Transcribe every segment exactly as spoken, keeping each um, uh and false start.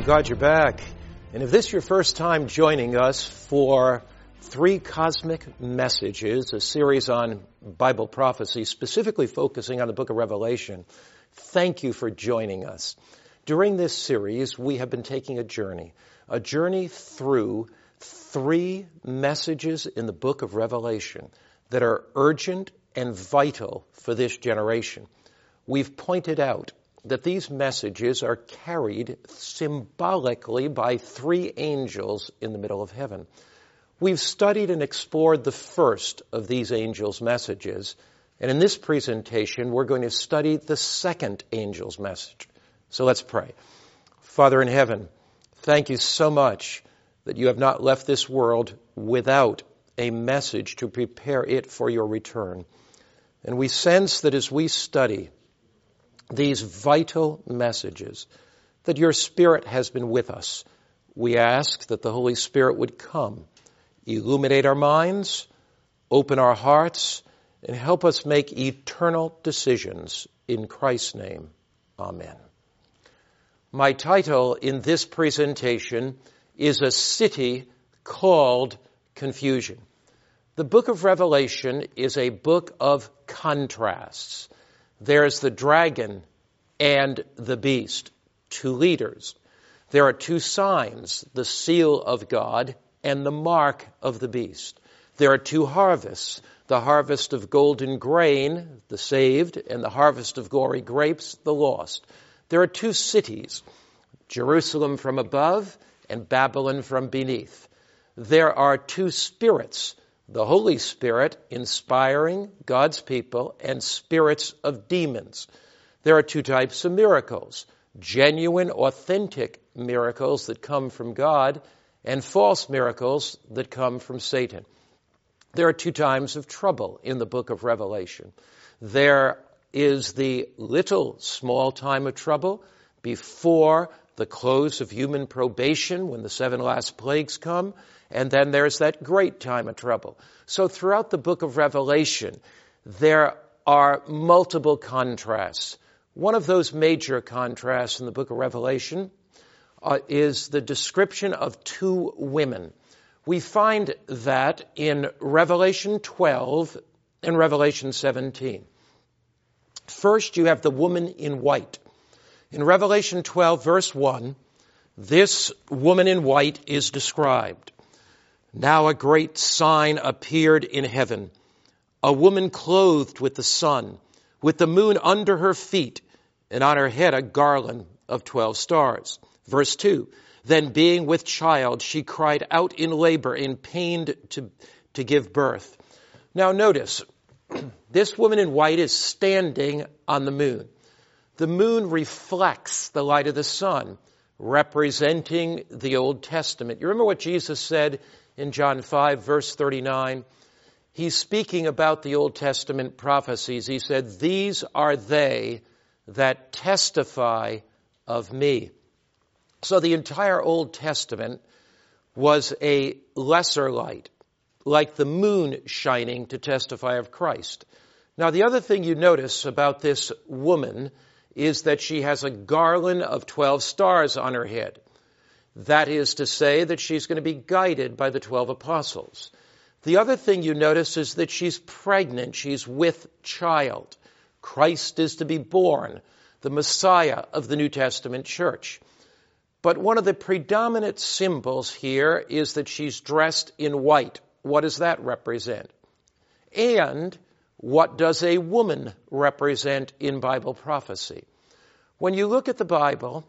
glad you're back. And if this is your first time joining us for Three Cosmic Messages, a series on Bible prophecy, specifically focusing on the book of Revelation, thank you for joining us. During this series, we have been taking a journey, a journey through three messages in the book of Revelation that are urgent and vital for this generation. We've pointed out that these messages are carried symbolically by three angels in the middle of heaven. We've studied and explored the first of these angels' messages, and in this presentation, we're going to study the second angel's message. So let's pray. Father in heaven, thank you so much that you have not left this world without a message to prepare it for your return. And we sense that as we study these vital messages, that your Spirit has been with us. We ask that the Holy Spirit would come, illuminate our minds, open our hearts, and help us make eternal decisions. In Christ's name, amen. My title in this presentation is A City Called Confusion. The book of Revelation is a book of contrasts. There's the dragon and the beast, two leaders. There are two signs, the seal of God and the mark of the beast. There are two harvests, the harvest of golden grain, the saved, and the harvest of glory grapes, the lost. There are two cities, Jerusalem from above and Babylon from beneath. There are two spirits, the Holy Spirit inspiring God's people and spirits of demons. There are two types of miracles, genuine, authentic miracles that come from God and false miracles that come from Satan. There are two times of trouble in the book of Revelation. There is the little small time of trouble before the close of human probation when the seven last plagues come. And then there's that great time of trouble. So throughout the book of Revelation, there are multiple contrasts. One of those major contrasts in the book of Revelation uh, is the description of two women. We find that in Revelation twelve and Revelation seventeen. First, you have the woman in white. In Revelation twelve, verse one, this woman in white is described. Now a great sign appeared in heaven, a woman clothed with the sun, with the moon under her feet, and on her head a garland of twelve stars. Verse two, then being with child, she cried out in labor and pained to, to give birth. Now notice, this woman in white is standing on the moon. The moon reflects the light of the sun, representing the Old Testament. You remember what Jesus said in John five, verse thirty-nine? He's speaking about the Old Testament prophecies. He said, these are they that testify of me. So the entire Old Testament was a lesser light, like the moon shining to testify of Christ. Now, the other thing you notice about this woman is that she has a garland of twelve stars on her head. That is to say that she's going to be guided by the twelve apostles. The other thing you notice is that she's pregnant. She's with child. Christ is to be born, the Messiah of the New Testament church. But one of the predominant symbols here is that she's dressed in white. What does that represent? And what does a woman represent in Bible prophecy? When you look at the Bible,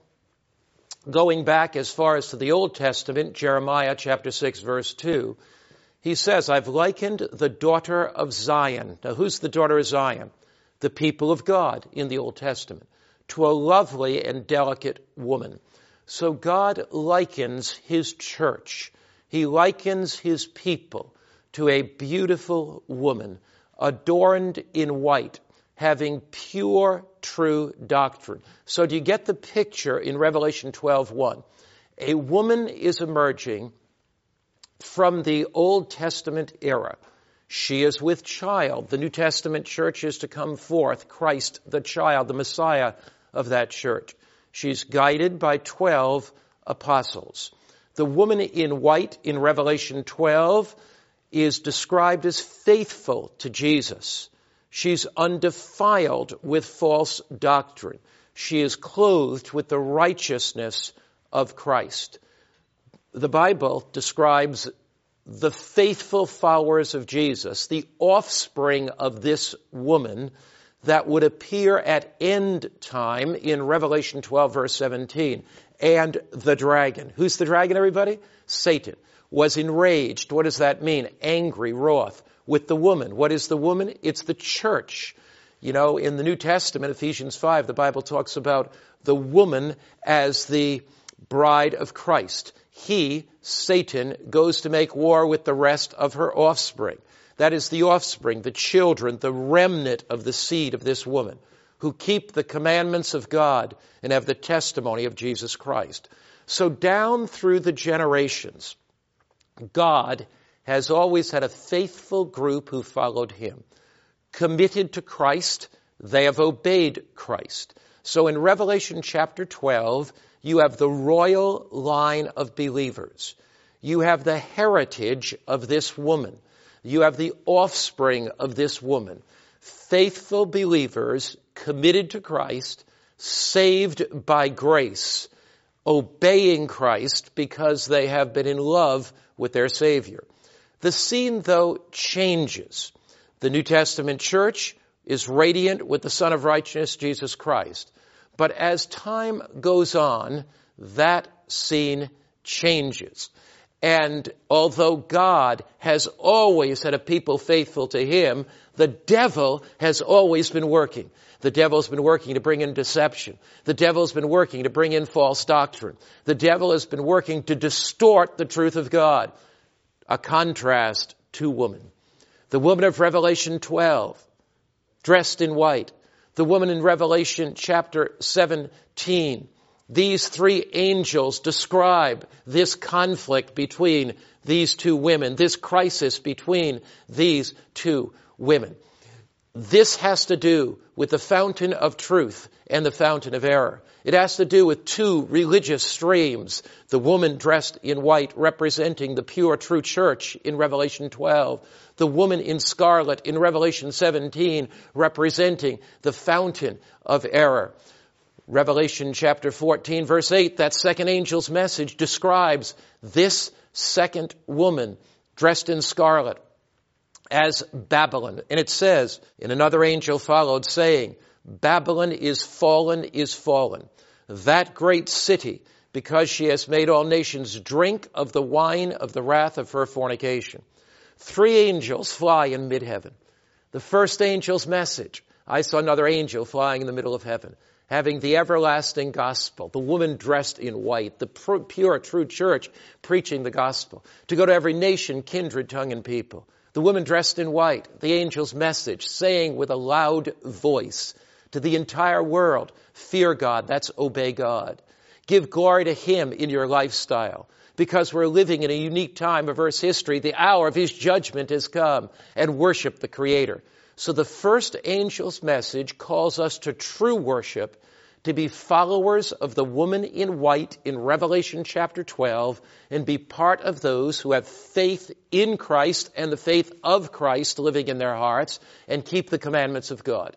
going back as far as to the Old Testament, Jeremiah chapter six, verse two, he says, I've likened the daughter of Zion. Now, who's the daughter of Zion? The people of God in the Old Testament, to a lovely and delicate woman. So God likens his church. He likens his people to a beautiful woman, adorned in white, having pure, true doctrine. So do you get the picture in Revelation twelve one? A woman is emerging from the Old Testament era. She is with child. The New Testament church is to come forth, Christ the child, the Messiah of that church. She's guided by twelve apostles. The woman in white in Revelation twelve is described as faithful to Jesus. She's undefiled with false doctrine. She is clothed with the righteousness of Christ. The Bible describes the faithful followers of Jesus, the offspring of this woman that would appear at end time in Revelation twelve, verse seventeen. And the dragon. Who's the dragon, everybody? Satan. Was enraged. What does that mean? Angry, wroth. With the woman. What is the woman? It's the church. You know, in the New Testament, Ephesians five, the Bible talks about the woman as the bride of Christ. He, Satan, goes to make war with the rest of her offspring. That is the offspring, the children, the remnant of the seed of this woman, who keep the commandments of God and have the testimony of Jesus Christ. So down through the generations, God has always had a faithful group who followed him. Committed to Christ, they have obeyed Christ. So in Revelation chapter twelve, you have the royal line of believers. You have the heritage of this woman. You have the offspring of this woman. Faithful believers committed to Christ, saved by grace, obeying Christ because they have been in love with their Savior. The scene, though, changes. The New Testament church is radiant with the Son of Righteousness, Jesus Christ. But as time goes on, that scene changes. And although God has always had a people faithful to him, the devil has always been working. The devil's been working to bring in deception. The devil's been working to bring in false doctrine. The devil has been working to distort the truth of God. A contrast to woman. The woman of Revelation twelve, dressed in white. The woman in Revelation chapter seventeen. These three angels describe this conflict between these two women, this crisis between these two women. This has to do with the fountain of truth and the fountain of error. It has to do with two religious streams. The woman dressed in white representing the pure, true church in Revelation twelve. The woman in scarlet in Revelation seventeen representing the fountain of error. Revelation chapter fourteen, verse eight, that second angel's message describes this second woman dressed in scarlet as Babylon. And it says, and another angel followed, saying, Babylon is fallen, is fallen, that great city, because she has made all nations drink of the wine of the wrath of her fornication. Three angels fly in mid-heaven. The first angel's message, I saw another angel flying in the middle of heaven, having the everlasting gospel, the woman dressed in white, the pure, true church preaching the gospel, to go to every nation, kindred, tongue, and people. The woman dressed in white, the angel's message, saying with a loud voice to the entire world, fear God, that's obey God. Give glory to him in your lifestyle, because we're living in a unique time of Earth's history. The hour of his judgment has come, and worship the Creator. So the first angel's message calls us to true worship, to be followers of the woman in white in Revelation chapter twelve, and be part of those who have faith in Christ and the faith of Christ living in their hearts, and keep the commandments of God.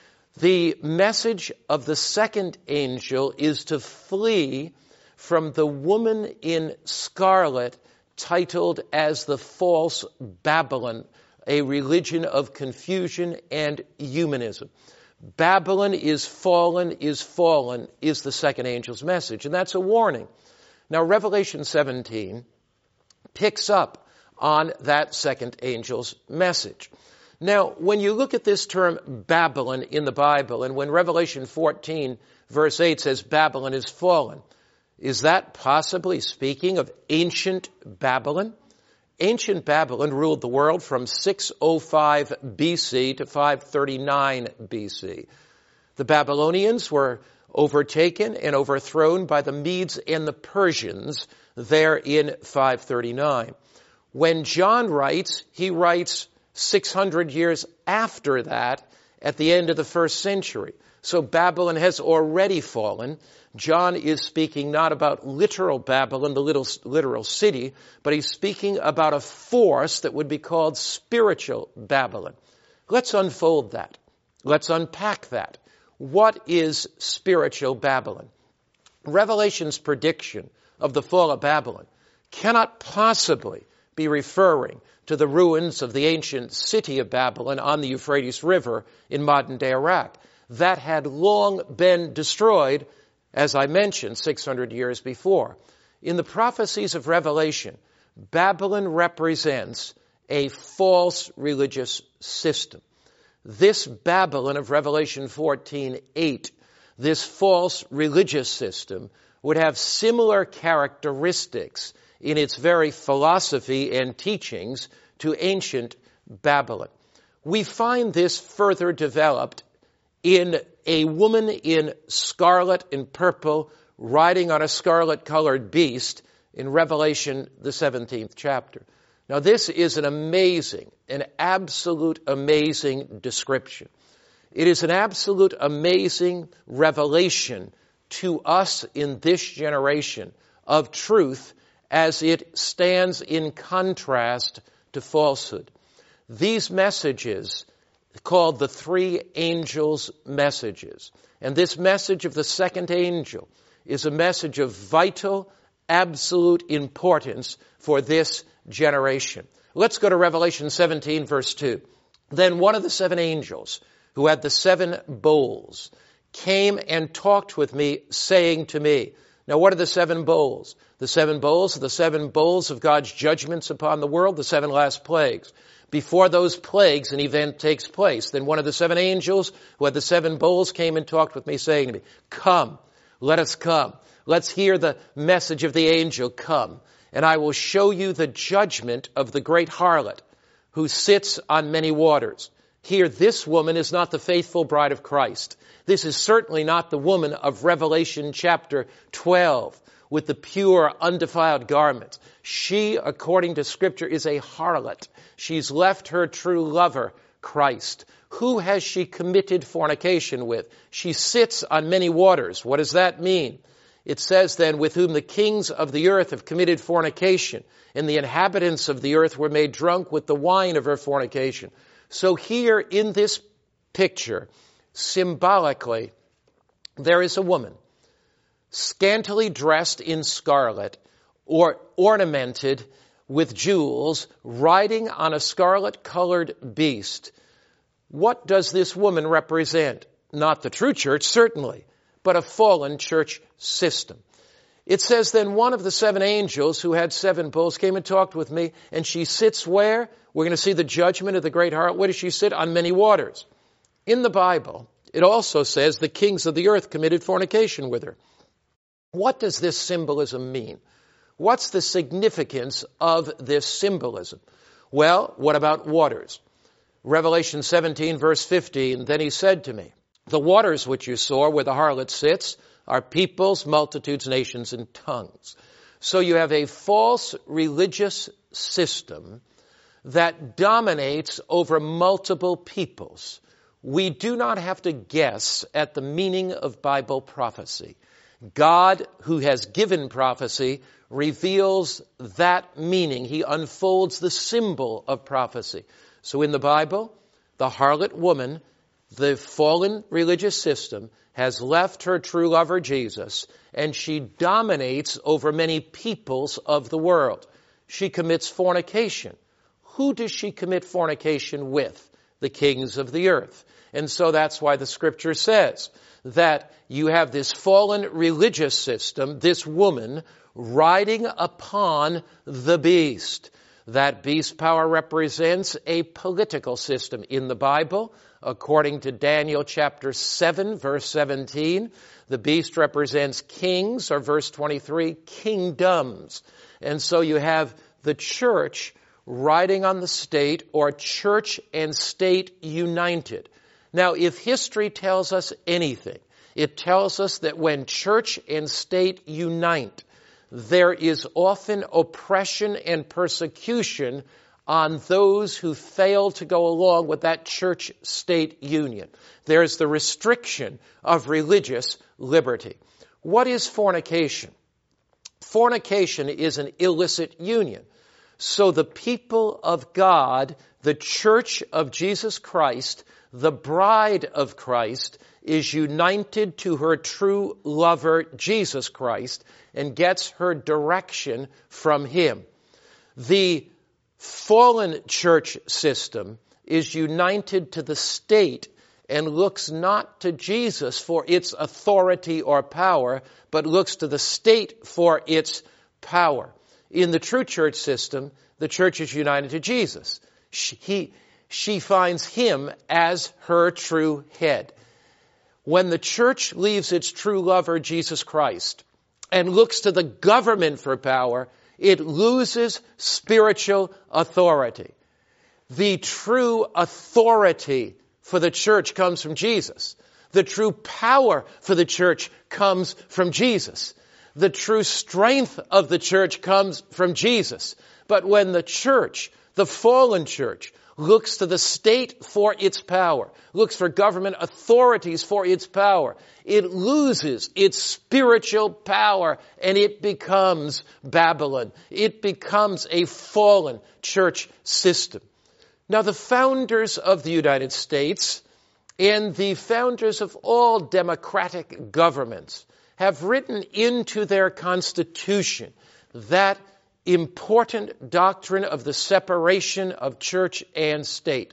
The message of the second angel is to flee from the woman in scarlet, titled as the false Babylon, a religion of confusion and humanism. Babylon is fallen, is fallen, is the second angel's message. And that's a warning. Now, Revelation seventeen picks up on that second angel's message. Now, when you look at this term Babylon in the Bible, and when Revelation fourteen, verse eight says Babylon is fallen, is that possibly speaking of ancient Babylon? Ancient Babylon ruled the world from six oh five B C to five thirty-nine B C. The Babylonians were overtaken and overthrown by the Medes and the Persians there in five thirty-nine. When John writes, he writes six hundred years after that, at the end of the first century. So Babylon has already fallen. John is speaking not about literal Babylon, the little, literal city, but he's speaking about a force that would be called spiritual Babylon. Let's unfold that. Let's unpack that. What is spiritual Babylon? Revelation's prediction of the fall of Babylon cannot possibly be referring to the ruins of the ancient city of Babylon on the Euphrates River in modern-day Iraq. That had long been destroyed, as I mentioned, six hundred years before. In the prophecies of Revelation, Babylon represents a false religious system. This Babylon of Revelation fourteen eight, this false religious system, would have similar characteristics in its very philosophy and teachings to ancient Babylon. We find this further developed in a woman in scarlet and purple riding on a scarlet-colored beast in Revelation, the seventeenth chapter. Now, this is an amazing, an absolute amazing description. It is an absolute amazing revelation to us in this generation of truth as it stands in contrast to falsehood. These messages, called the three angels' messages, and this message of the second angel is a message of vital, absolute importance for this generation. Let's go to Revelation seventeen, verse two. Then one of the seven angels, who had the seven bowls, came and talked with me, saying to me. Now, what are the seven bowls? The seven bowls are the seven bowls of God's judgments upon the world, the seven last plagues. Before those plagues, an event takes place. Then one of the seven angels who had the seven bowls came and talked with me, saying to me, come, let us come. Let's hear the message of the angel, come, and I will show you the judgment of the great harlot who sits on many waters. Here, this woman is not the faithful bride of Christ. This is certainly not the woman of Revelation chapter twelve with the pure, undefiled garments. She, according to Scripture, is a harlot. She's left her true lover, Christ. Who has she committed fornication with? She sits on many waters. What does that mean? It says then, with whom the kings of the earth have committed fornication, and the inhabitants of the earth were made drunk with the wine of her fornication. So here in this picture, symbolically, there is a woman, scantily dressed in scarlet, or ornamented with jewels, riding on a scarlet-colored beast. What does this woman represent? Not the true church, certainly, but a fallen church system. It says, then one of the seven angels who had seven bowls came and talked with me, and she sits where? We're going to see the judgment of the great harlot. Where does she sit? On many waters. In the Bible, it also says the kings of the earth committed fornication with her. What does this symbolism mean? What's the significance of this symbolism? Well, what about waters? Revelation seventeen, verse fifteen, then he said to me, the waters which you saw where the harlot sits are peoples, multitudes, nations, and tongues. So you have a false religious system that dominates over multiple peoples. We do not have to guess at the meaning of Bible prophecy. God, who has given prophecy, reveals that meaning. He unfolds the symbol of prophecy. So in the Bible, the harlot woman, the fallen religious system, has left her true lover Jesus, and she dominates over many peoples of the world. She commits fornication. Who does she commit fornication with? The kings of the earth. And so that's why the Scripture says that you have this fallen religious system, this woman, riding upon the beast. That beast power represents a political system in the Bible. According to Daniel chapter seven, verse seventeen, the beast represents kings, or verse twenty-three, kingdoms. And so you have the church riding on the state, or church and state united. Now, if history tells us anything, it tells us that when church and state unite, there is often oppression and persecution on those who fail to go along with that church-state union. There's the restriction of religious liberty. What is fornication? Fornication is an illicit union. So the people of God, the church of Jesus Christ, the bride of Christ, is united to her true lover, Jesus Christ, and gets her direction from him. The fallen church system is united to the state and looks not to Jesus for its authority or power, but looks to the state for its power. In the true church system, the church is united to Jesus. She, he, she finds him as her true head. When the church leaves its true lover, Jesus Christ, and looks to the government for power, it loses spiritual authority. The true authority for the church comes from Jesus. The true power for the church comes from Jesus. The true strength of the church comes from Jesus. But when the church, the fallen church, looks to the state for its power, looks for government authorities for its power, it loses its spiritual power and it becomes Babylon. It becomes a fallen church system. Now, the founders of the United States and the founders of all democratic governments have written into their Constitution that important doctrine of the separation of church and state.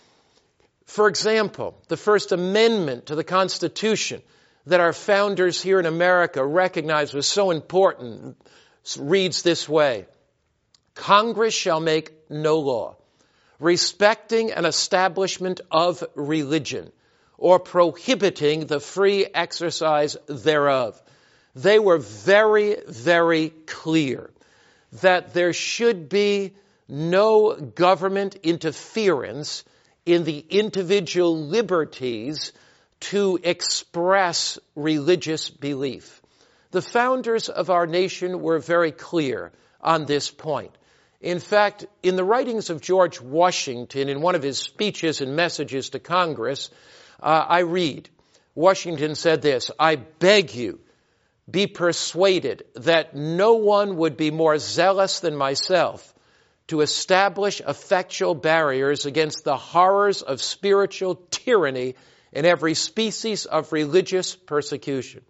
For example, the First Amendment to the Constitution that our founders here in America recognized was so important reads this way: Congress shall make no law respecting an establishment of religion or prohibiting the free exercise thereof. They were very, very clear that there should be no government interference in the individual liberties to express religious belief. The founders of our nation were very clear on this point. In fact, in the writings of George Washington, in one of his speeches and messages to Congress, uh, I read, Washington said this: I beg you, be persuaded that no one would be more zealous than myself to establish effectual barriers against the horrors of spiritual tyranny and every species of religious persecution.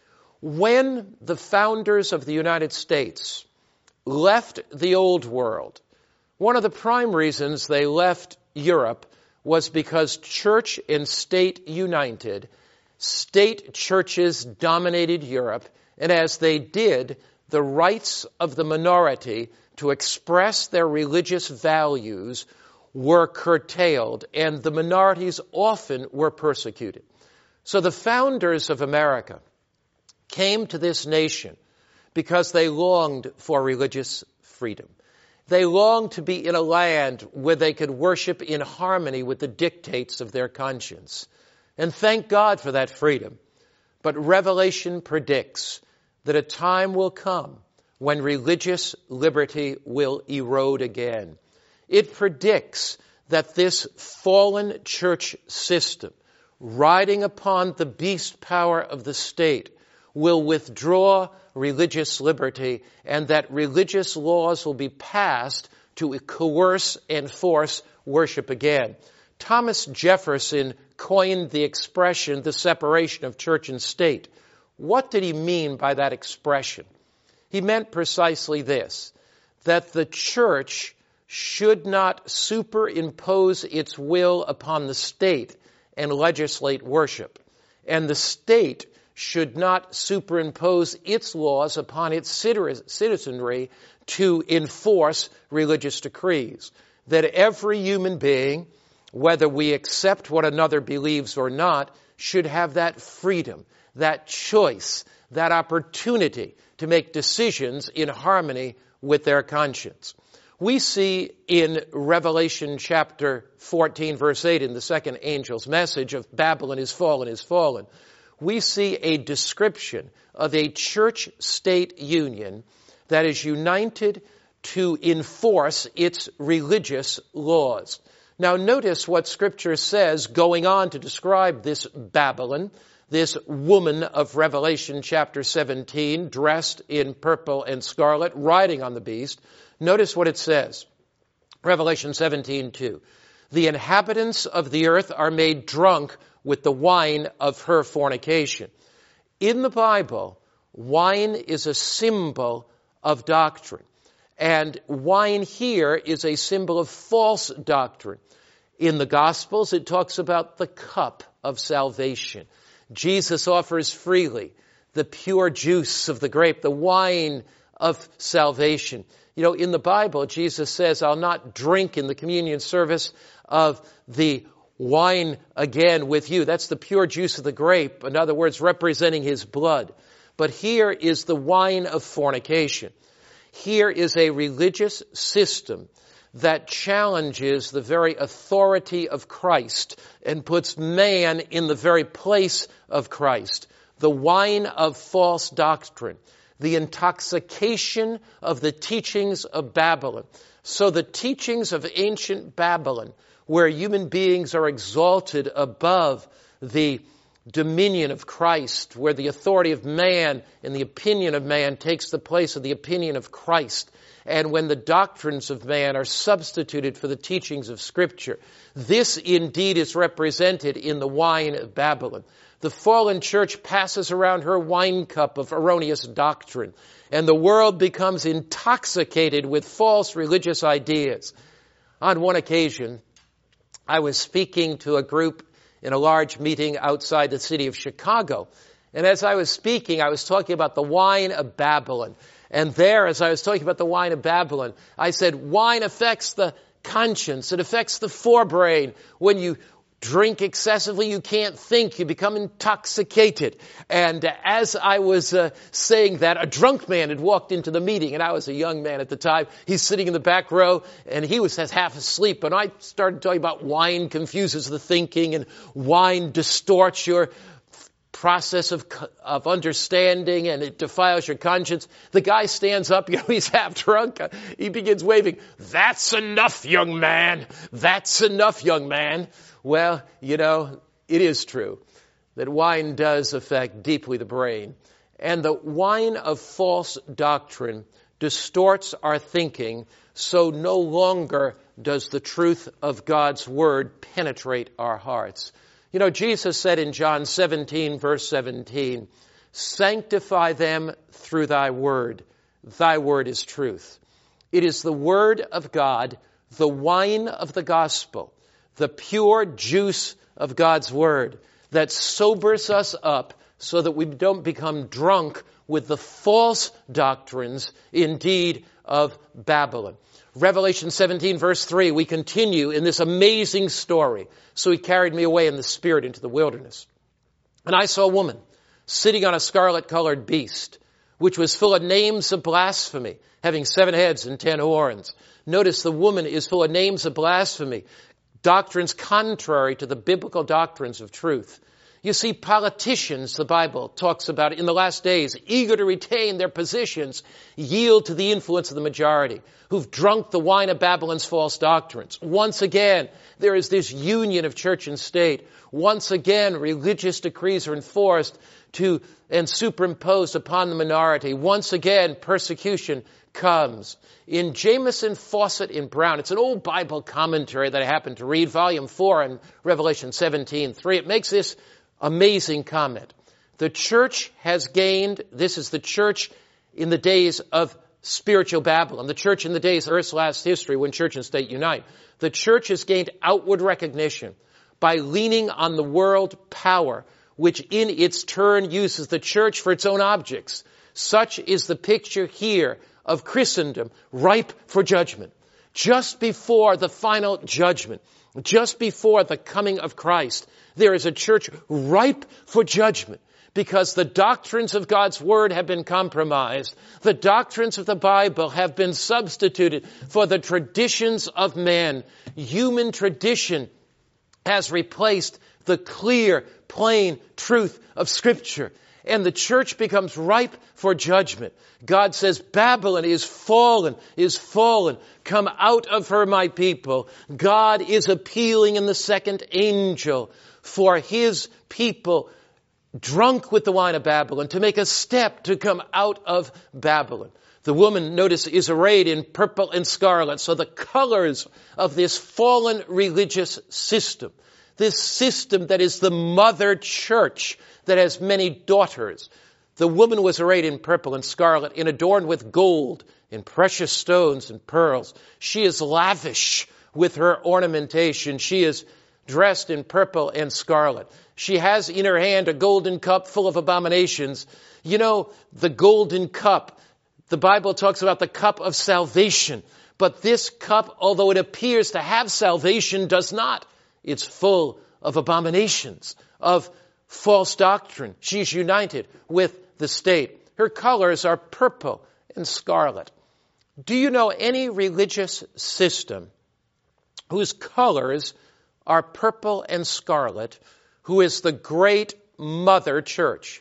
When the founders of the United States left the old world, one of the prime reasons they left Europe was because church and state united. State churches dominated Europe, and as they did, the rights of the minority to express their religious values were curtailed, and the minorities often were persecuted. So the founders of America came to this nation because they longed for religious freedom. They longed to be in a land where they could worship in harmony with the dictates of their conscience. And thank God for that freedom. But Revelation predicts that a time will come when religious liberty will erode again. It predicts that this fallen church system, riding upon the beast power of the state, will withdraw religious liberty, and that religious laws will be passed to coerce and force worship again. Thomas Jefferson coined the expression, the separation of church and state. What did he mean by that expression? He meant precisely this, that the church should not superimpose its will upon the state and legislate worship, and the state should not superimpose its laws upon its citizenry to enforce religious decrees. That every human being, whether we accept what another believes or not, should have that freedom, that choice, that opportunity to make decisions in harmony with their conscience. We see in Revelation chapter fourteen, verse eight, in the second angel's message of Babylon is fallen, is fallen, we see a description of a church-state union that is united to enforce its religious laws. Now notice what Scripture says going on to describe this Babylon, this woman of Revelation chapter seventeen, dressed in purple and scarlet, riding on the beast. Notice what it says. Revelation seventeen two. The inhabitants of the earth are made drunk with the wine of her fornication. In the Bible, wine is a symbol of doctrine. And wine here is a symbol of false doctrine. In the Gospels, it talks about the cup of salvation. Jesus offers freely the pure juice of the grape, the wine of salvation. You know, in the Bible, Jesus says, I'll not drink in the communion service of the wine again with you. That's the pure juice of the grape. In other words, representing his blood. But here is the wine of fornication. Here is a religious system that challenges the very authority of Christ and puts man in the very place of Christ. The wine of false doctrine, the intoxication of the teachings of Babylon. So the teachings of ancient Babylon, where human beings are exalted above the dominion of Christ, where the authority of man and the opinion of man takes the place of the opinion of Christ, and when the doctrines of man are substituted for the teachings of Scripture. This indeed is represented in the wine of Babylon. The fallen church passes around her wine cup of erroneous doctrine, and the world becomes intoxicated with false religious ideas. On one occasion, I was speaking to a group in a large meeting outside the city of Chicago. And as I was speaking, I was talking about the wine of Babylon. And there, as I was talking about the wine of Babylon, I said, wine affects the conscience. It affects the forebrain. When you drink excessively, you can't think. You become intoxicated. And as I was uh, saying that, a drunk man had walked into the meeting, and I was a young man at the time. He's sitting in the back row, and he was half asleep. And I started talking about wine confuses the thinking, and wine distorts your process of of understanding, and it defiles your conscience. The guy stands up, you know, he's half drunk. He begins waving, "That's enough, young man. That's enough, young man." Well, you know, it is true that wine does affect deeply the brain. And the wine of false doctrine distorts our thinking, so no longer does the truth of God's word penetrate our hearts. You know, Jesus said in John seventeen, verse seventeen, "Sanctify them through thy word. Thy word is truth." It is the word of God, the wine of the gospel, the pure juice of God's word that sobers us up so that we don't become drunk with the false doctrines, indeed, of Babylon. Revelation seventeen, verse three, we continue in this amazing story. "So he carried me away in the spirit into the wilderness. And I saw a woman sitting on a scarlet-colored beast, which was full of names of blasphemy, having seven heads and ten horns." Notice the woman is full of names of blasphemy, doctrines contrary to the biblical doctrines of truth. You see, politicians, the Bible talks about in the last days, eager to retain their positions, yield to the influence of the majority, who've drunk the wine of Babylon's false doctrines. Once again, there is this union of church and state. Once again, religious decrees are enforced to and superimposed upon the minority. Once again, persecution comes. In Jamieson, Fawcett, and Brown, it's an old Bible commentary that I happened to read, volume four in Revelation seventeen three. It makes this amazing comment. The church has gained, this is the church in the days of spiritual Babylon, the church in the days of Earth's last history when church and state unite. The church has gained outward recognition by leaning on the world power, which in its turn uses the church for its own objects. Such is the picture here of Christendom, ripe for judgment. Just before the final judgment, just before the coming of Christ, there is a church ripe for judgment because the doctrines of God's word have been compromised. The doctrines of the Bible have been substituted for the traditions of men. Human tradition has replaced the clear, plain truth of Scripture. And the church becomes ripe for judgment. God says, Babylon is fallen, is fallen. Come out of her, my people. God is appealing in the second angel for his people drunk with the wine of Babylon to make a step to come out of Babylon. The woman, notice, is arrayed in purple and scarlet. So the colors of this fallen religious system, this system that is the mother church that has many daughters. The woman was arrayed in purple and scarlet and adorned with gold and precious stones and pearls. She is lavish with her ornamentation. She is dressed in purple and scarlet. She has in her hand a golden cup full of abominations. You know, the golden cup, the Bible talks about the cup of salvation. But this cup, although it appears to have salvation, does not. It's full of abominations, of false doctrine. She's united with the state. Her colors are purple and scarlet. Do you know any religious system whose colors are purple and scarlet, who is the great mother church?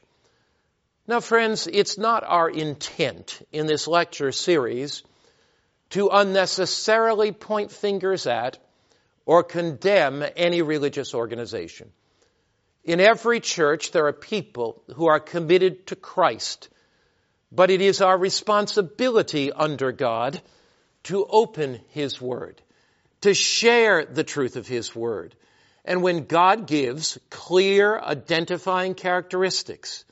Now, friends, it's not our intent in this lecture series to unnecessarily point fingers at or condemn any religious organization. In every church, there are people who are committed to Christ, but it is our responsibility under God to open His Word, to share the truth of His Word. And when God gives clear identifying characteristics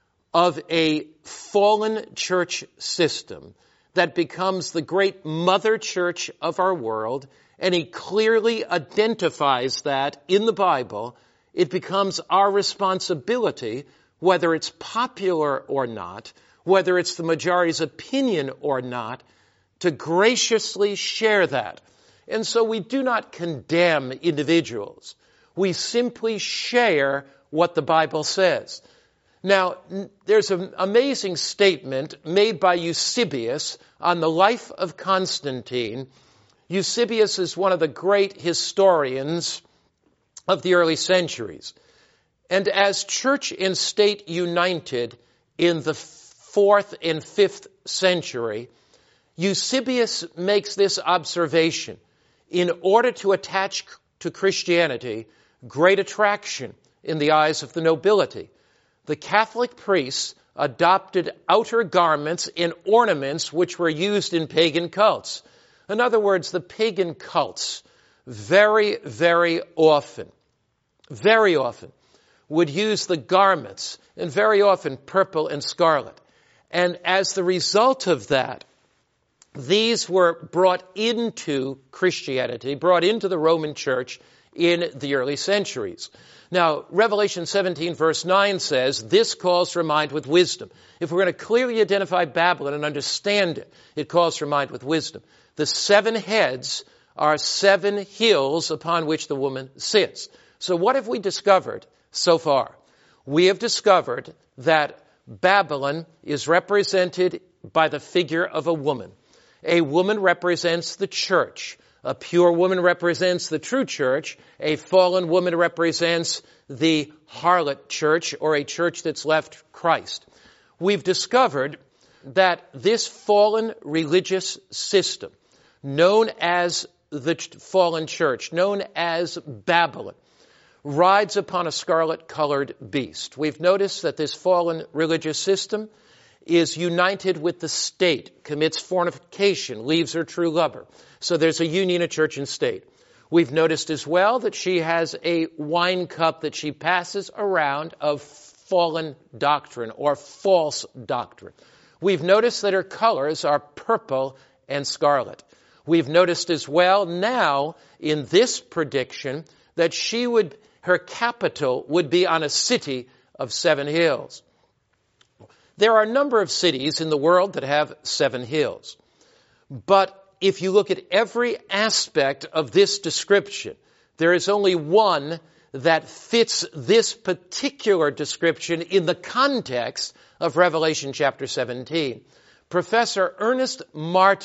of a fallen church system that becomes the great mother church of our world, and He clearly identifies that in the Bible, it becomes our responsibility, whether it's popular or not, whether it's the majority's opinion or not, to graciously share that. And so we do not condemn individuals. We simply share what the Bible says. Now, there's an amazing statement made by Eusebius on the life of Constantine. Eusebius is one of the great historians of the early centuries. And as church and state united in the fourth and fifth century, Eusebius makes this observation. In order to attach to Christianity great attraction in the eyes of the nobility, the Catholic priests adopted outer garments and ornaments which were used in pagan cults. In other words, the pagan cults very, very often, very often would use the garments, and very often purple and scarlet. And as the result of that, these were brought into Christianity, brought into the Roman Church in the early centuries. Now, Revelation seventeen verse nine says, this calls for a mind with wisdom. If we're going to clearly identify Babylon and understand it, it calls for a mind with wisdom. The seven heads are seven hills upon which the woman sits. So what have we discovered so far? We have discovered that Babylon is represented by the figure of a woman. A woman represents the church. A pure woman represents the true church. A fallen woman represents the harlot church, or a church that's left Christ. We've discovered that this fallen religious system, known as the fallen church, known as Babylon, rides upon a scarlet-colored beast. We've noticed that this fallen religious system is united with the state, commits fornication, leaves her true lover. So there's a union of church and state. We've noticed as well that she has a wine cup that she passes around of fallen doctrine or false doctrine. We've noticed that her colors are purple and scarlet. We've noticed as well now in this prediction that she would, her capital would be on a city of seven hills. There are a number of cities in the world that have seven hills. But if you look at every aspect of this description, there is only one that fits this particular description in the context of Revelation chapter seventeen. Professor Ernest Martin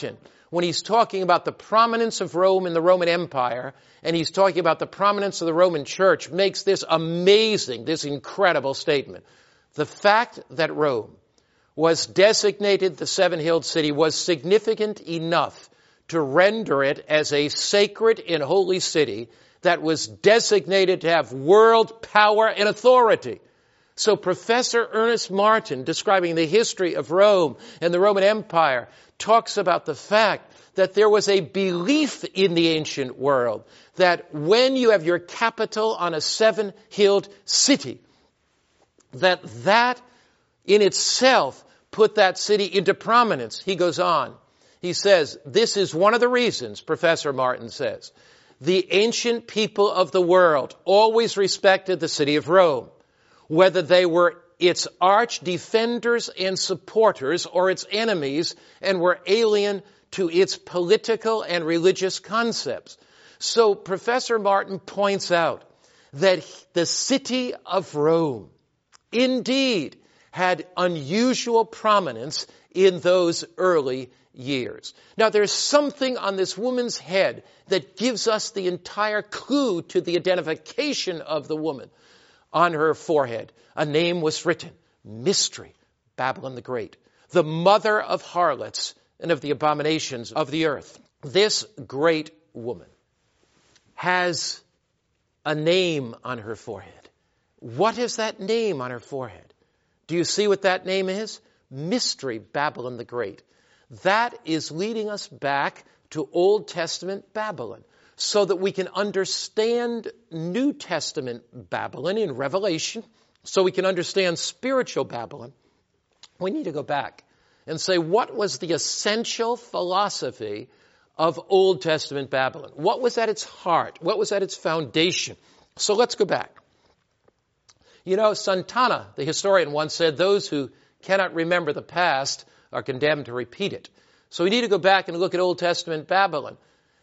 when he's talking about the prominence of Rome in the Roman Empire, and he's talking about the prominence of the Roman Church, makes this amazing, this incredible statement. The fact that Rome was designated the seven-hilled city was significant enough to render it as a sacred and holy city that was designated to have world power and authority. So Professor Ernest Martin, describing the history of Rome and the Roman Empire, talks about the fact that there was a belief in the ancient world that when you have your capital on a seven-hilled city, that that in itself put that city into prominence. He goes on. He says, this is one of the reasons, Professor Martin says, the ancient people of the world always respected the city of Rome, whether they were its arch defenders and supporters or its enemies and were alien to its political and religious concepts. So Professor Martin points out that the city of Rome indeed had unusual prominence in those early years. Now there's something on this woman's head that gives us the entire clue to the identification of the woman. On her forehead, a name was written, Mystery, Babylon the Great, the mother of harlots and of the abominations of the earth. This great woman has a name on her forehead. What is that name on her forehead? Do you see what that name is? Mystery, Babylon the Great. That is leading us back to Old Testament Babylon, so that we can understand New Testament Babylon in Revelation, so we can understand spiritual Babylon. We need to go back and say, what was the essential philosophy of Old Testament Babylon? What was at its heart? What was at its foundation? So let's go back. You know, Santana, the historian, once said, those who cannot remember the past are condemned to repeat it. So we need to go back and look at Old Testament Babylon.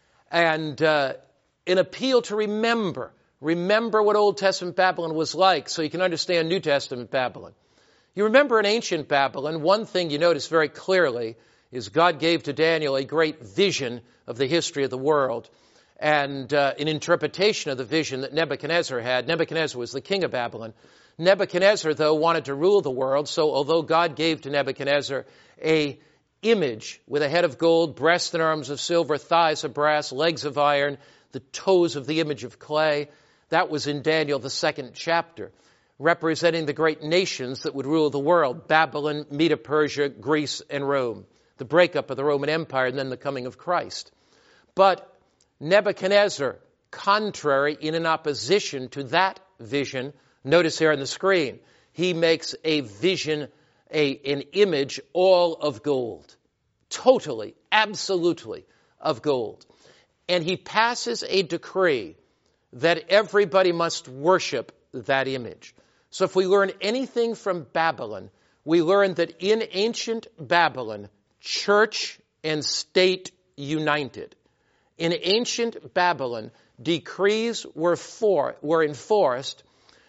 And uh, an appeal to remember. Remember what Old Testament Babylon was like so you can understand New Testament Babylon. You remember in ancient Babylon, one thing you notice very clearly is God gave to Daniel a great vision of the history of the world and uh, an interpretation of the vision that Nebuchadnezzar had. Nebuchadnezzar was the king of Babylon. Nebuchadnezzar, though, wanted to rule the world, so although God gave to Nebuchadnezzar a image with a head of gold, breasts and arms of silver, thighs of brass, legs of iron, the toes of the image of clay. That was in Daniel, the second chapter, representing the great nations that would rule the world, Babylon, Medo-Persia, Greece, and Rome, the breakup of the Roman Empire and then the coming of Christ. But Nebuchadnezzar, contrary in an opposition to that vision, notice here on the screen, he makes a vision A, an image all of gold, totally, absolutely of gold. And he passes a decree that everybody must worship that image. So if we learn anything from Babylon, we learn that in ancient Babylon, church and state united. In ancient Babylon, decrees were, for, were enforced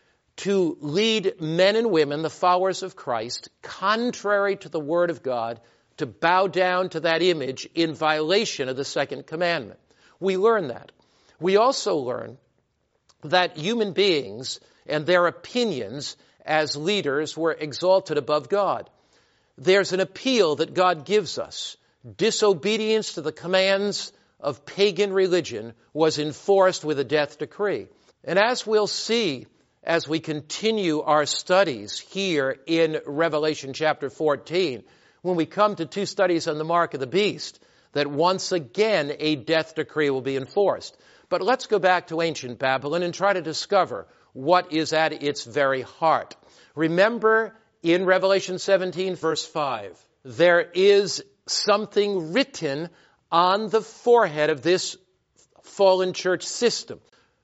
to lead men and women, the followers of Christ, contrary to the Word of God, to bow down to that image in violation of the second commandment. We learn that. We also learn that human beings and their opinions as leaders were exalted above God. There's an appeal that God gives us. Disobedience to the commands of pagan religion was enforced with a death decree. And as we'll see, as we continue our studies here in Revelation chapter fourteen, when we come to two studies on the mark of the beast, that once again a death decree will be enforced. But let's go back to ancient Babylon and try to discover what is at its very heart. Remember in Revelation seventeen, verse five, there is something written on the forehead of this fallen church system.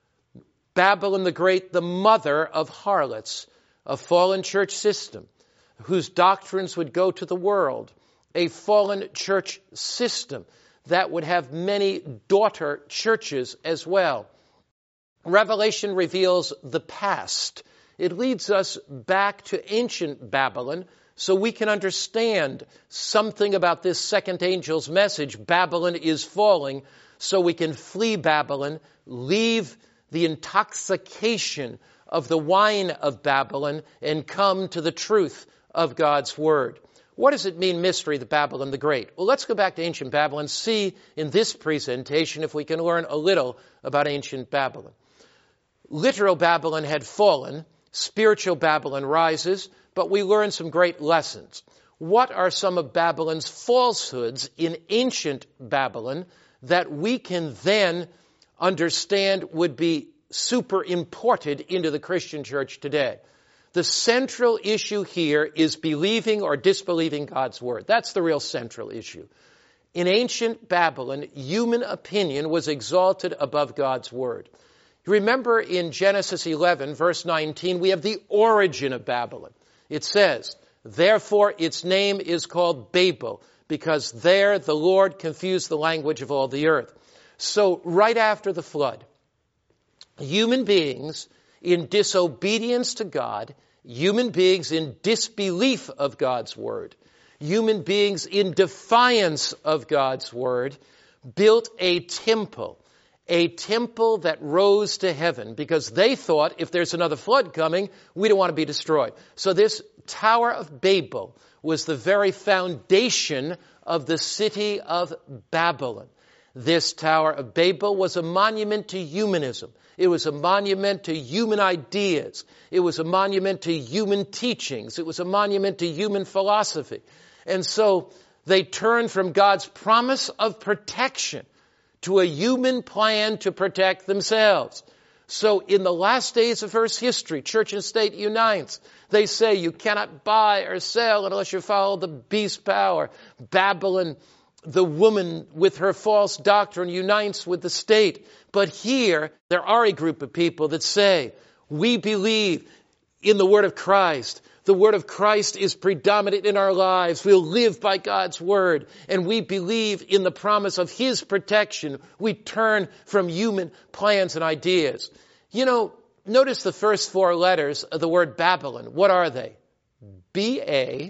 Babylon the Great, the mother of harlots, a fallen church system whose doctrines would go to the world, a fallen church system that would have many daughter churches as well. Revelation reveals the past. It leads us back to ancient Babylon so we can understand something about this second angel's message. Babylon is falling, so we can flee Babylon, leave the intoxication of the wine of Babylon, and come to the truth of God's Word. What does it mean, mystery, the Babylon the Great? Well, let's go back to ancient Babylon, see in this presentation if we can learn a little about ancient Babylon. Literal Babylon had fallen, spiritual Babylon rises, but we learn some great lessons. What are some of Babylon's falsehoods in ancient Babylon that we can then understand would be superimported into the Christian church today? The central issue here is believing or disbelieving God's Word. That's the real central issue. In ancient Babylon, human opinion was exalted above God's Word. You remember in Genesis eleven, verse nineteen, we have the origin of Babylon. It says, therefore its name is called Babel, because there the Lord confused the language of all the earth. So right after the flood, human beings in disobedience to God, human beings in disbelief of God's Word, human beings in defiance of God's Word, built a temple, a temple that rose to heaven, because they thought if there's another flood coming, we don't want to be destroyed. So this Tower of Babel was the very foundation of the city of Babylon. This Tower of Babel was a monument to humanism. It was a monument to human ideas. It was a monument to human teachings. It was a monument to human philosophy. And so they turned from God's promise of protection to a human plan to protect themselves. So in the last days of Earth's history, church and state unites. They say you cannot buy or sell unless you follow the beast power. Babylon, the woman with her false doctrine, unites with the state. But here, there are a group of people that say, we believe in the Word of Christ. The Word of Christ is predominant in our lives. We'll live by God's Word. And we believe in the promise of His protection. We turn from human plans and ideas. You know, notice the first four letters of the word Babylon. What are they? B A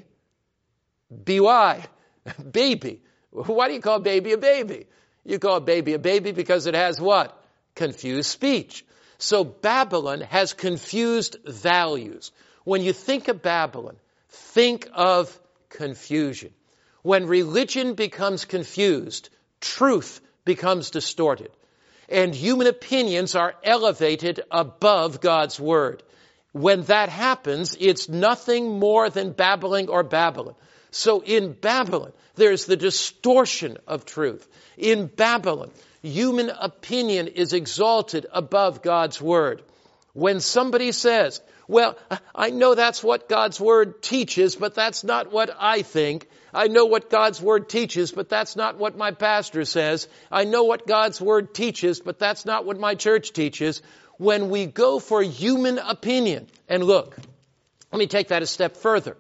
B Y. Baby. Why do you call baby a baby? You call a baby a baby because it has what? Confused speech. So Babylon has confused values. When you think of Babylon, think of confusion. When religion becomes confused, truth becomes distorted. And human opinions are elevated above God's Word. When that happens, it's nothing more than babbling or Babylon. So in Babylon, there's the distortion of truth. In Babylon, human opinion is exalted above God's Word. When somebody says, well, I know that's what God's Word teaches, but that's not what I think. I know what God's Word teaches, but that's not what my pastor says. I know what God's Word teaches, but that's not what my church teaches. When we go for human opinion, and look, let me take that a step further.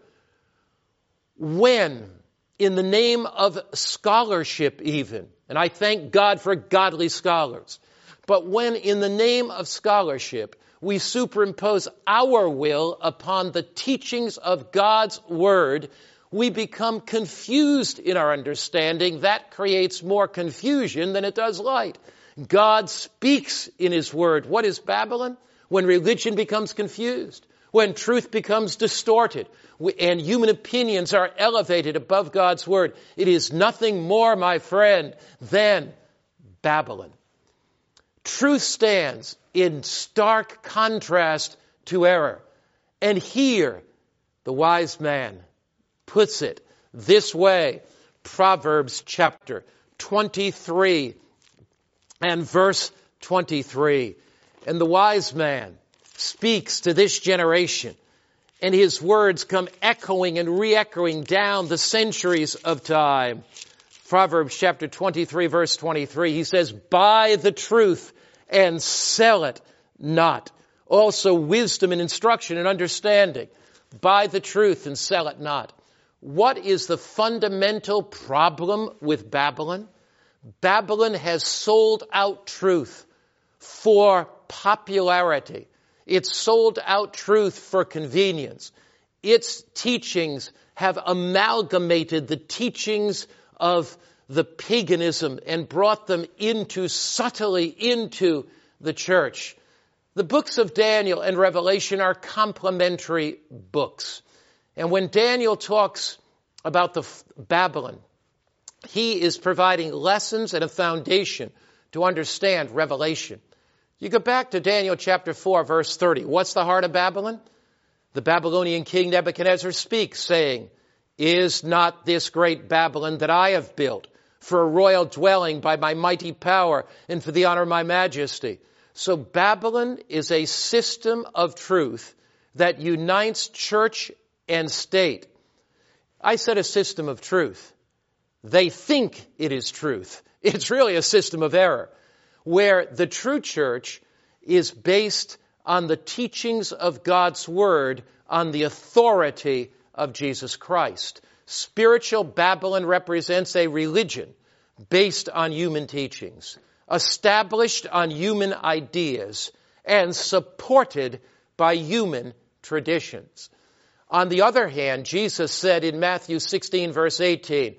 When, in the name of scholarship even, and I thank God for godly scholars, but when in the name of scholarship, we superimpose our will upon the teachings of God's Word, we become confused in our understanding. That creates more confusion than it does light. God speaks in His Word. What is Babylon? When religion becomes confused, when truth becomes distorted, and human opinions are elevated above God's Word. It is nothing more, my friend, than Babylon. Truth stands in stark contrast to error. And here, the wise man puts it this way. Proverbs chapter twenty-three and verse twenty-three. And the wise man speaks to this generation, and his words come echoing and re-echoing down the centuries of time. Proverbs chapter twenty-three, verse twenty-three, he says, buy the truth and sell it not. Also wisdom and instruction and understanding. Buy the truth and sell it not. What is the fundamental problem with Babylon? Babylon has sold out truth for popularity. It's sold out truth for convenience. its teachings have amalgamated the teachings of the paganism and brought them into, subtly into the church. The books of Daniel and Revelation are complementary books. And when Daniel talks about the Babylon, he is providing lessons and a foundation to understand Revelation. You go back to Daniel chapter four, verse thirty. What's the heart of Babylon? The Babylonian king Nebuchadnezzar speaks, saying, "Is not this great Babylon that I have built for a royal dwelling by my mighty power and for the honor of my majesty?" So Babylon is a system of truth that unites church and state. I said a system of truth. They think it is truth. It's really a system of error, where the true church is based on the teachings of God's Word, on the authority of Jesus Christ. Spiritual Babylon represents a religion based on human teachings, established on human ideas, and supported by human traditions. On the other hand, Jesus said in Matthew sixteen, verse eighteen,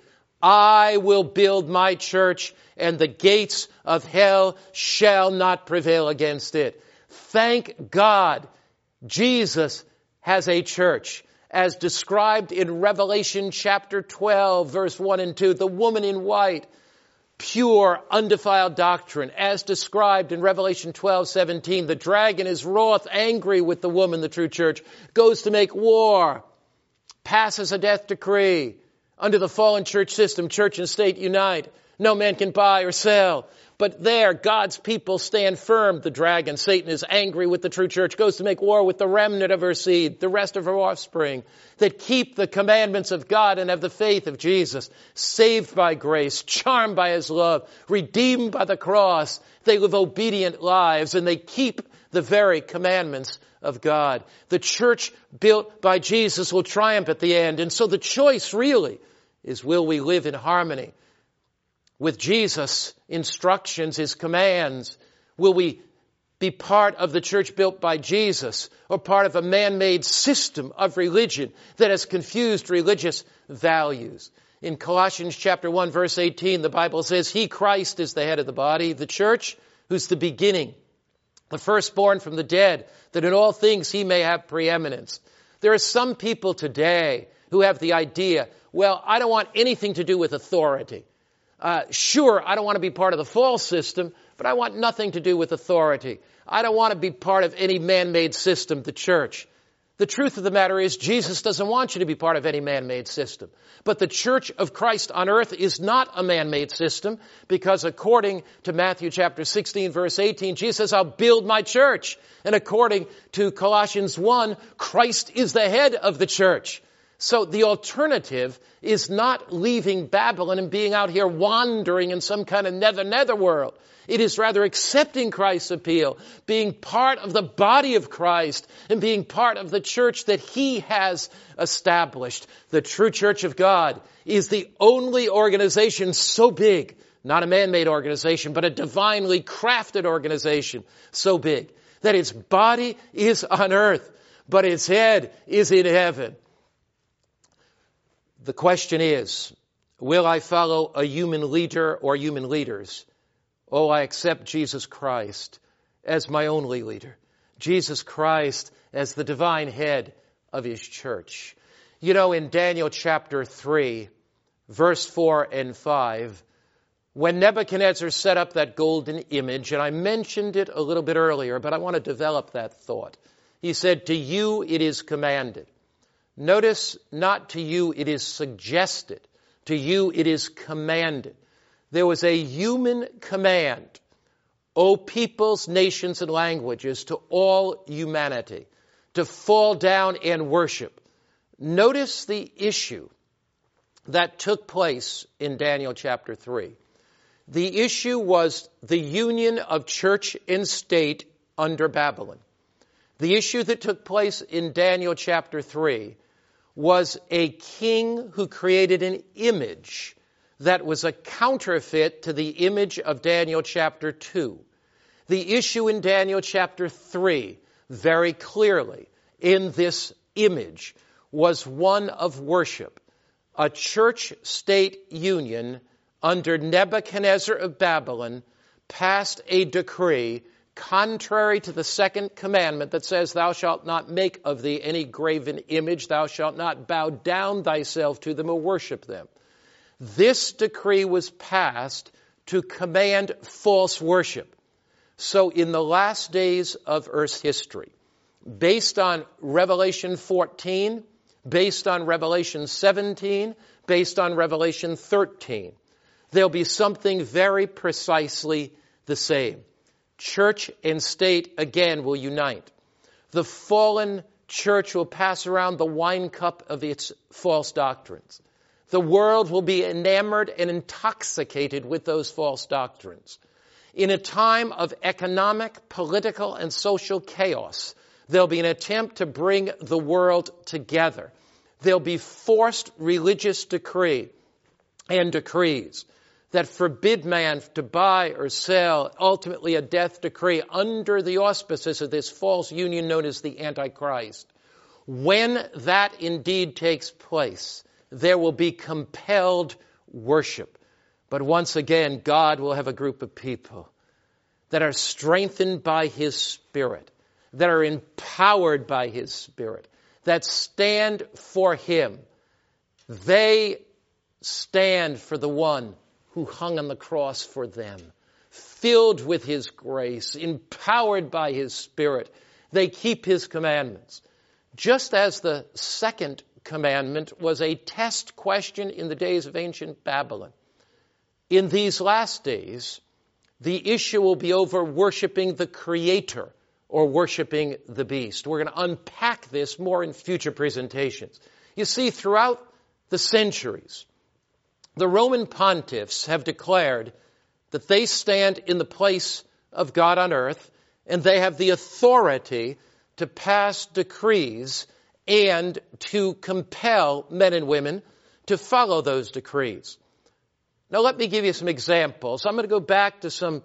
"I will build my church, and the gates of hell shall not prevail against it." Thank God, Jesus has a church. As described in Revelation chapter twelve, verse one and two, the woman in white, pure, undefiled doctrine. As described in Revelation twelve, seventeen, the dragon is wroth, angry with the woman, the true church, goes to make war, passes a death decree. Under the fallen church system, church and state unite. No man can buy or sell. But there, God's people stand firm. The dragon, Satan, is angry with the true church, goes to make war with the remnant of her seed, the rest of her offspring, that keep the commandments of God and have the faith of Jesus, saved by grace, charmed by his love, redeemed by the cross. They live obedient lives, and they keep the very commandments of God. The church built by Jesus will triumph at the end. And so the choice really is, will we live in harmony with Jesus' instructions, his commands? Will we be part of the church built by Jesus, or part of a man-made system of religion that has confused religious values? In Colossians chapter one, verse eighteen, the Bible says, "He, Christ, is the head of the body, the church, who's the beginning, the firstborn from the dead, that in all things he may have preeminence." There are some people today who have the idea, well, I don't want anything to do with authority. Uh, sure, I don't want to be part of the false system, but I want nothing to do with authority. I don't want to be part of any man-made system, the church. The truth of the matter is, Jesus doesn't want you to be part of any man-made system. But the church of Christ on earth is not a man-made system, because according to Matthew chapter sixteen, verse eighteen, Jesus says, "I'll build my church." And according to Colossians one, Christ is the head of the church. So the alternative is not leaving Babylon and being out here wandering in some kind of nether nether world. It is rather accepting Christ's appeal, being part of the body of Christ, and being part of the church that he has established. The true church of God is the only organization so big, not a man-made organization, but a divinely crafted organization so big, that its body is on earth, but its head is in heaven. The question is, will I follow a human leader or human leaders? Oh, I accept Jesus Christ as my only leader. Jesus Christ as the divine head of his church. You know, in Daniel chapter three, verse four and five, when Nebuchadnezzar set up that golden image, and I mentioned it a little bit earlier, but I want to develop that thought. He said, "To you it is commanded." Notice, not to you it is suggested. To you it is commanded. There was a human command, O peoples, nations, and languages, to all humanity, to fall down and worship. Notice the issue that took place in Daniel chapter three. The issue was the union of church and state under Babylon. The issue that took place in Daniel chapter three was a king who created an image that was a counterfeit to the image of Daniel chapter two. The issue in Daniel chapter three, very clearly, in this image, was one of worship. A church-state union under Nebuchadnezzar of Babylon passed a decree contrary to the second commandment that says, thou shalt not make of thee any graven image, thou shalt not bow down thyself to them or worship them. This decree was passed to command false worship. So in the last days of Earth's history, based on Revelation fourteen, based on Revelation seventeen, based on Revelation thirteen, there'll be something very precisely the same. Church and state again will unite. The fallen church will pass around the wine cup of its false doctrines. The world will be enamored and intoxicated with those false doctrines. In a time of economic, political, and social chaos, there'll be an attempt to bring the world together. There'll be forced religious decree and decrees that forbid man to buy or sell, ultimately a death decree under the auspices of this false union known as the Antichrist. When that indeed takes place, there will be compelled worship. But once again, God will have a group of people that are strengthened by His Spirit, that are empowered by His Spirit, that stand for Him. They stand for the one who hung on the cross for them, filled with His grace, empowered by His Spirit. They keep His commandments. Just as the second commandment was a test question in the days of ancient Babylon, in these last days, the issue will be over worshiping the Creator or worshiping the beast. We're going to unpack this more in future presentations. You see, throughout the centuries, the Roman pontiffs have declared that they stand in the place of God on earth, and they have the authority to pass decrees and to compel men and women to follow those decrees. Now let me give you some examples. I'm going to go back to some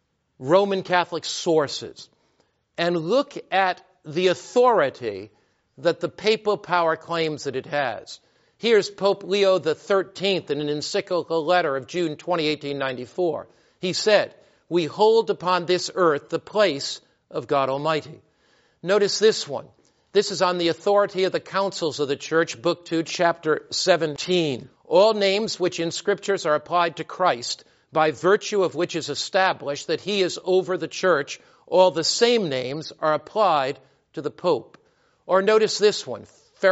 Roman Catholic sources and look at the authority that the papal power claims that it has. Here's Pope Leo the thirteenth in an encyclical letter of June twentieth, eighteen ninety-four. He said, we hold upon this earth the place of God Almighty. Notice this one. This is on the authority of the councils of the church, Book two, chapter seventeen. All names which in scriptures are applied to Christ, by virtue of which is established that He is over the church, all the same names are applied to the Pope. Or notice this one,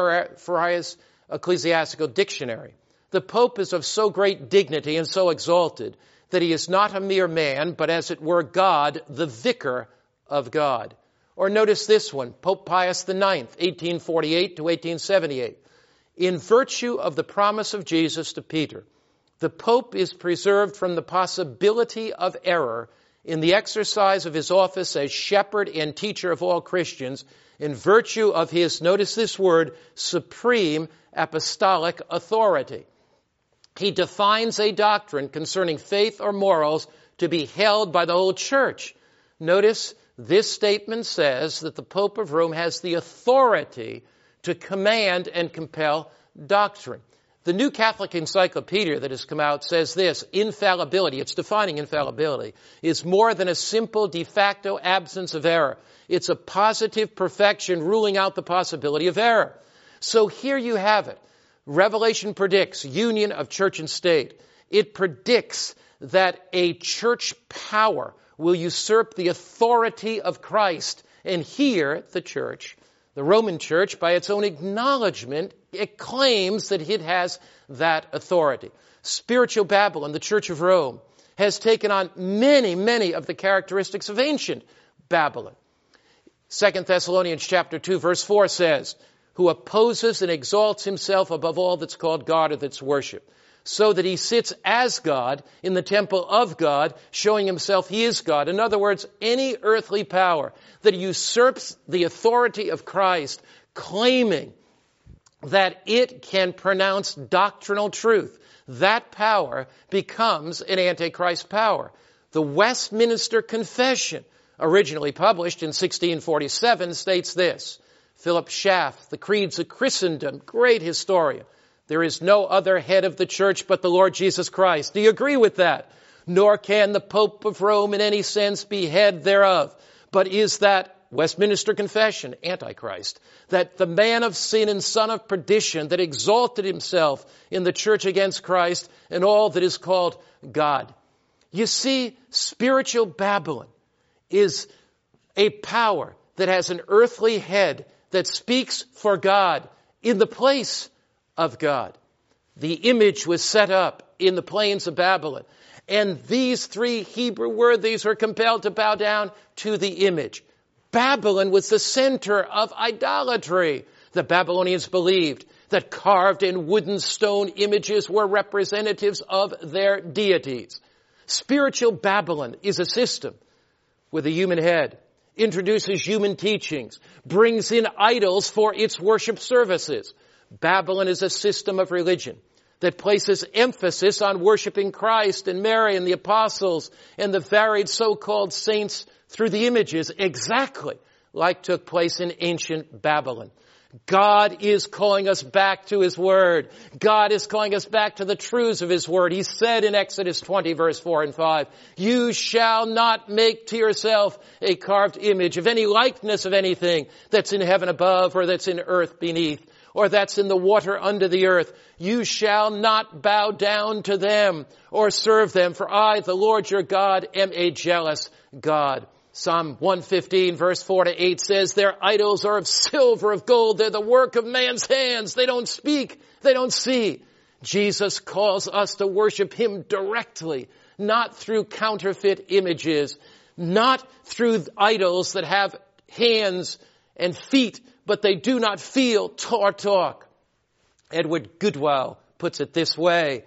Ferri's Ecclesiastical Dictionary. The Pope is of so great dignity and so exalted that he is not a mere man, but as it were God, the vicar of God. Or notice this one, Pope Pius the ninth, eighteen forty-eight to eighteen seventy-eight. In virtue of the promise of Jesus to Peter, the Pope is preserved from the possibility of error in the exercise of his office as shepherd and teacher of all Christians in virtue of his, notice this word, supreme apostolic authority. He defines a doctrine concerning faith or morals to be held by the whole church. Notice this statement says that the Pope of Rome has the authority to command and compel doctrine. The New Catholic Encyclopedia that has come out says this, infallibility, it's defining infallibility, is more than a simple de facto absence of error. It's a positive perfection ruling out the possibility of error. So here you have it. Revelation predicts union of church and state. It predicts that a church power will usurp the authority of Christ. And here, the church, the Roman church, by its own acknowledgement, it claims that it has that authority. Spiritual Babylon, the Church of Rome, has taken on many, many of the characteristics of ancient Babylon. Second Thessalonians chapter two, verse four says, who opposes and exalts himself above all that's called God or that's worship, so that he sits as God in the temple of God, showing himself he is God. In other words, any earthly power that usurps the authority of Christ, claiming that it can pronounce doctrinal truth, that power becomes an Antichrist power. The Westminster Confession, originally published in sixteen forty-seven, states this, Philip Schaff, The Creeds of Christendom, great historian. There is no other head of the church but the Lord Jesus Christ. Do you agree with that? Nor can the Pope of Rome in any sense be head thereof. But is that Westminster Confession, Antichrist, that the man of sin and son of perdition that exalted himself in the church against Christ and all that is called God. You see, spiritual Babylon is a power that has an earthly head that speaks for God in the place of God. The image was set up in the plains of Babylon. And these three Hebrew worthies were compelled to bow down to the image. Babylon was the center of idolatry. The Babylonians believed that carved and wooden stone images were representatives of their deities. Spiritual Babylon is a system with a human head, introduces human teachings, brings in idols for its worship services. Babylon is a system of religion that places emphasis on worshiping Christ and Mary and the apostles and the varied so-called saints through the images, exactly like took place in ancient Babylon. God is calling us back to His Word. God is calling us back to the truths of His Word. He said in Exodus twenty, verse four and five, "You shall not make to yourself a carved image of any likeness of anything that's in heaven above or that's in earth beneath or that's in the water under the earth. You shall not bow down to them or serve them, for I, the Lord your God, am a jealous God." Psalm one fifteen verse four to eight says, "Their idols are of silver, of gold. They're the work of man's hands. They don't speak. They don't see." Jesus calls us to worship Him directly, not through counterfeit images, not through idols that have hands and feet, but they do not feel or talk. Edward Goodwill puts it this way.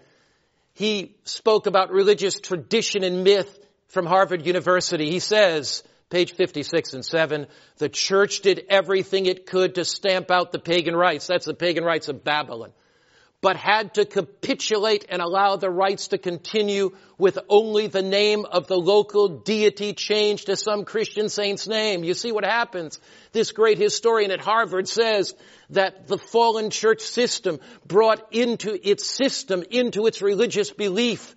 He spoke about religious tradition and myth from Harvard University. He says, page fifty-six and seven, "The church did everything it could to stamp out the pagan rites." That's the pagan rites of Babylon. "But had to capitulate and allow the rites to continue with only the name of the local deity changed to some Christian saint's name." You see what happens? This great historian at Harvard says that the fallen church system brought into its system, into its religious belief,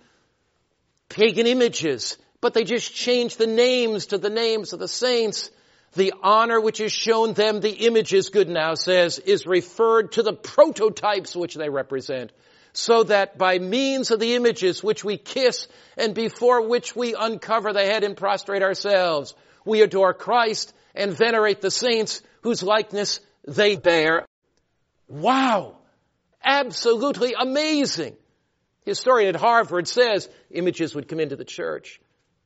pagan images, but they just changed the names to the names of the saints. "The honor which is shown them, the images," Goodnow says, "is referred to the prototypes which they represent, so that by means of the images which we kiss and before which we uncover the head and prostrate ourselves, we adore Christ and venerate the saints whose likeness they bear." Wow! Absolutely amazing! Historian at Harvard says images would come into the church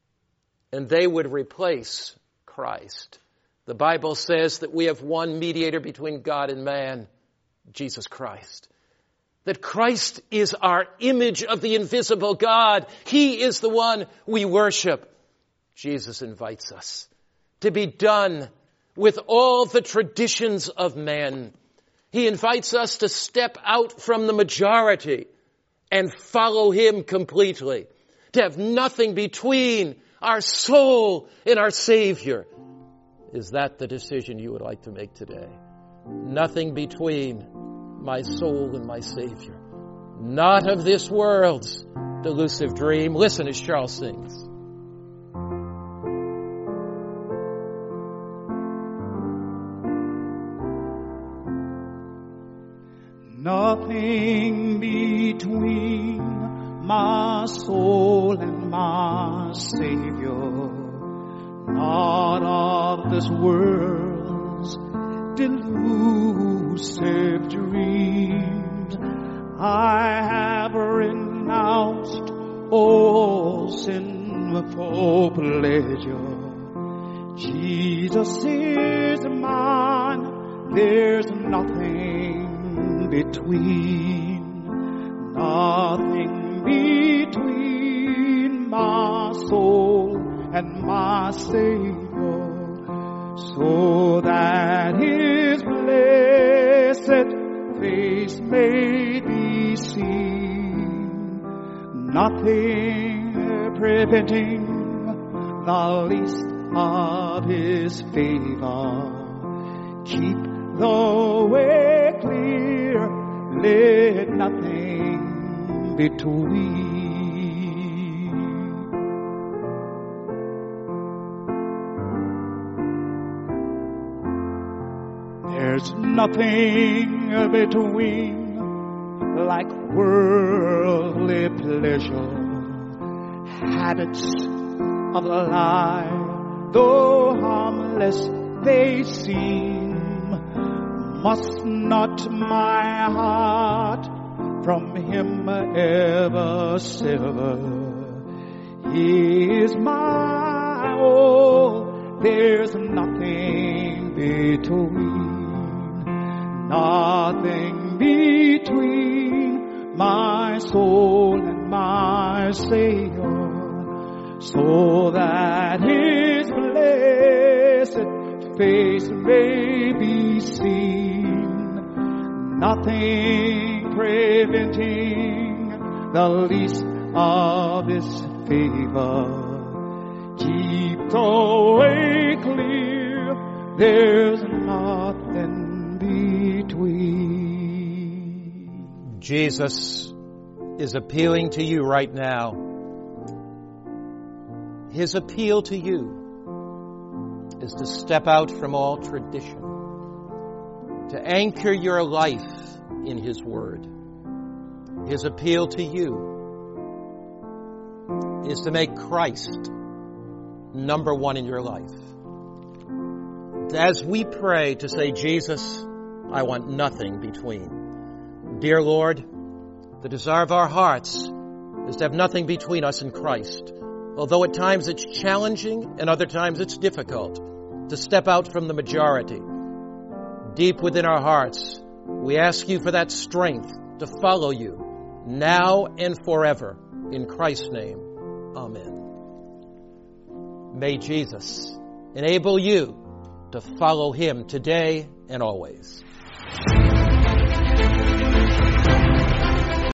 and they would replace Christ. The Bible says that we have one mediator between God and man, Jesus Christ. That Christ is our image of the invisible God. He is the one we worship. Jesus invites us to be done with all the traditions of men. He invites us to step out from the majority and follow Him completely. To have nothing between our soul and our Savior. Is that the decision you would like to make today? Nothing between my soul and my Savior. Not of this world's delusive dream. Listen as Charles sings. Nothing between my soul and my Savior, not of this world's delusive dreams. I have renounced all sinful pleasure. Jesus is mine, there's nothing between, nothing between my soul and my Savior, so that His blessed face may be seen. Nothing preventing the least of His favor. Keep the way clear, let nothing between. There's nothing between like worldly pleasure, habits of life, though harmless they seem. Must not my heart from him ever sever? He is my all, there's nothing between. Nothing between my soul and my Savior, so that his blessed face may be seen. Nothing preventing the least of his favor. Keep the way clear, there's nothing between. Jesus is appealing to you right now. His appeal to you is to step out from all tradition, to anchor your life in His Word. His appeal to you is to make Christ number one in your life. As we pray, to say, Jesus, I want nothing between. Dear Lord, the desire of our hearts is to have nothing between us and Christ. Although at times it's challenging and other times it's difficult to step out from the majority. Deep within our hearts, we ask you for that strength to follow you now and forever. In Christ's name, amen. May Jesus enable you to follow him today and always.